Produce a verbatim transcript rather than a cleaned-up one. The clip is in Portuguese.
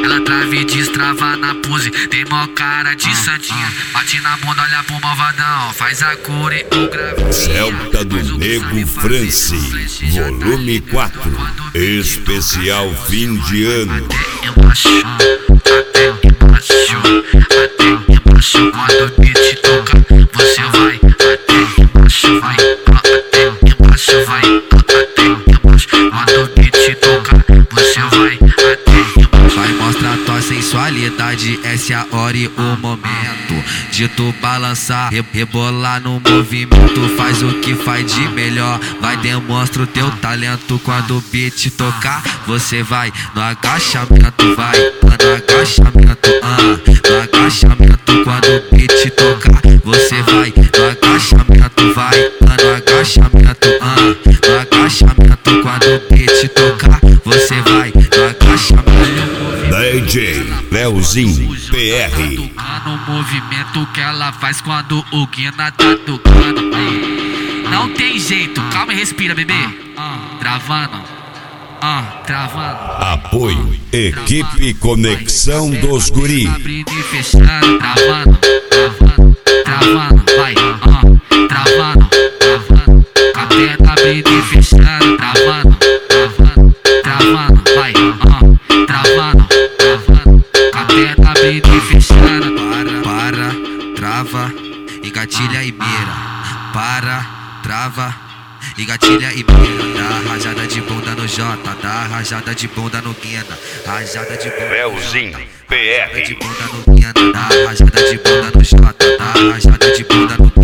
Ela trava e destrava na pose, tem mó cara de santinha. Bate na bunda, olha pro malvadão, faz a coreografia. Celta do Nego France, volume quatro, especial fim de ano. Até embaixo, até embaixo, até embaixo. Quando o beat toca, você vai até embaixo, vai, até embaixo, vai, até embaixo. Quando o beat toca, você vai até embaixo. Vai mostrar tua sensualidade, essa é a hora e o momento de tu balançar, re rebolar no movimento. Faz o que faz de melhor, vai, demonstra o teu talento. Quando o beat tocar, você vai no agachamento, vai, no agachamento, ah, no agachamento. Quando o beat tocar, você vai no agachamento, vai, no agachamento, ah, no agachamento. Quando o beat tocar, você vai no agachamento. D J Leozinho P R. No movimento que ela faz quando o Guina tá tocando. Não tem jeito, calma e respira, bebê. Travando, travando. Apoio Equipe Conexão dos Guri. Abrindo e fechando, travando, travando, travando, vai, travando, travando. A perna abrindo e fechando, travando, travando, travando, vai, travando, travando. A perna abrindo e fechando. Para, para, trava, engatilha e mira. Para, trava, engatilha e mira. Dá rajada de bunda no Jota, dá rajada de bunda no Guina. Rajada de bunda Leozinho P de R. bunda no Guina. Dá rajada de bunda no Jota, dá rajada de bunda no